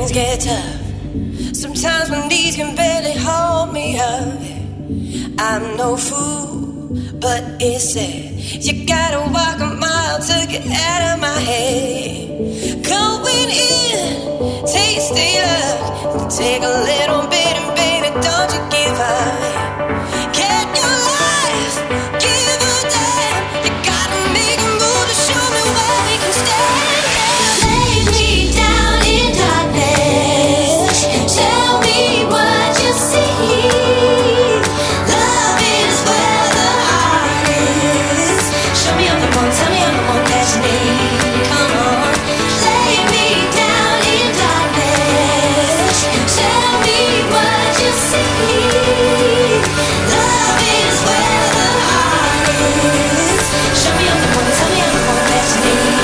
things get tough. Sometimes my knees can barely hold me up. I'm no fool, but it's sad. You gotta walk a mile to get out of my head. Going in, tasty love. Take a little bit and baby, don't you give up. Get your life, give a damn. You gotta make a move to show me where we can stand. Lay me down in darkness. Tell me what you see. Love is where the heart is. Show me I'm the one, tell me I'm the one that you need. Come on, lay me down in darkness. Tell me what you see. Love is where the heart is. Show me I'm the one, tell me I'm the one that you need.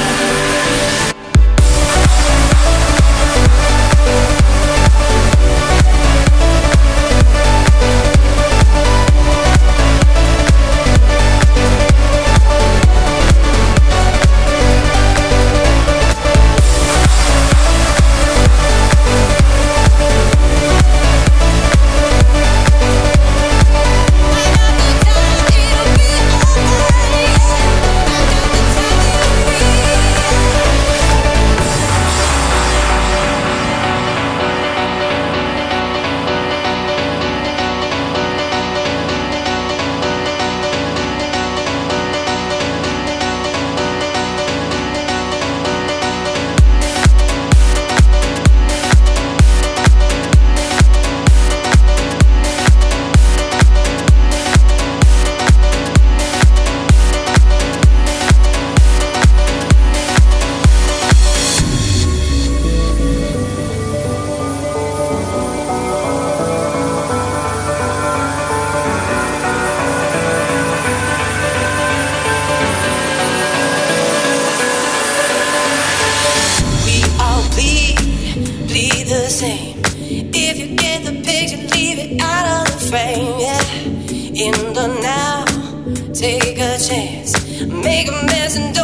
If you get the picture, leave it out of the frame, yeah. In the now, take a chance, make a mess and don't